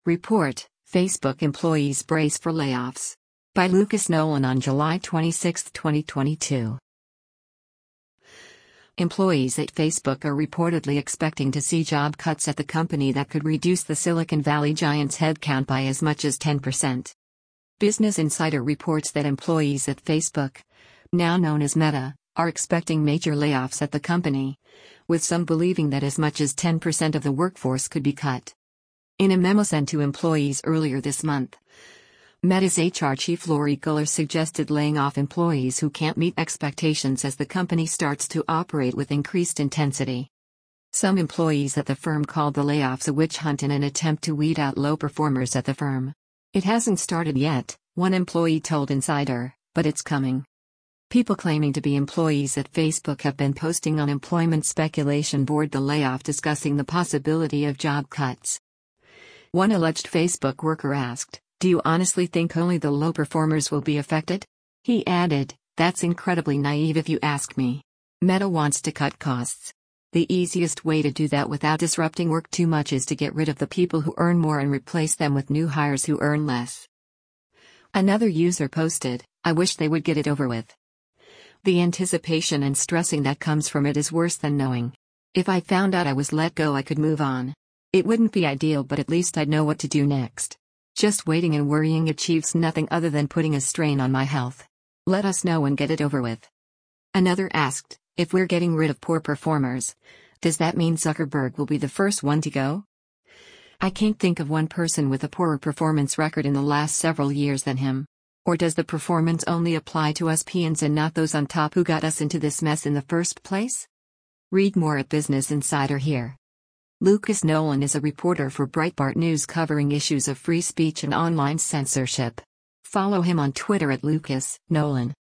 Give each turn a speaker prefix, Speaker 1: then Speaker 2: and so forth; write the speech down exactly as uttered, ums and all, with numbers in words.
Speaker 1: Report, Facebook employees brace for layoffs. By Lucas Nolan on July twenty-sixth, twenty twenty-two. Employees at Facebook are reportedly expecting to see job cuts at the company that could reduce the Silicon Valley giant's headcount by as much as ten percent. Business Insider reports that employees at Facebook, now known as Meta, are expecting major layoffs at the company, with some believing that as much as ten percent of the workforce could be cut. In a memo sent to employees earlier this month, Meta's H R chief Lori Guller suggested laying off employees who can't meet expectations as the company starts to operate with increased intensity. Some employees at the firm called the layoffs a witch hunt in an attempt to weed out low performers at the firm. "It hasn't started yet," one employee told Insider, "but it's coming." People claiming to be employees at Facebook have been posting on employment speculation board The Layoff discussing the possibility of job cuts. One alleged Facebook worker asked, "Do you honestly think only the low performers will be affected?" He added, "That's incredibly naive if you ask me. Meta wants to cut costs. The easiest way to do that without disrupting work too much is to get rid of the people who earn more and replace them with new hires who earn less." Another user posted, "I wish they would get it over with. The anticipation and stressing that comes from it is worse than knowing. If I found out I was let go, I could move on. It wouldn't be ideal, but at least I'd know what to do next. Just waiting and worrying achieves nothing other than putting a strain on my health. Let us know and get it over with." Another asked, "If we're getting rid of poor performers, does that mean Zuckerberg will be the first one to go? I can't think of one person with a poorer performance record in the last several years than him. Or does the performance only apply to us peons and not those on top who got us into this mess in the first place?" Read more at Business Insider here. Lucas Nolan is a reporter for Breitbart News covering issues of free speech and online censorship. Follow him on Twitter at Lucas Nolan.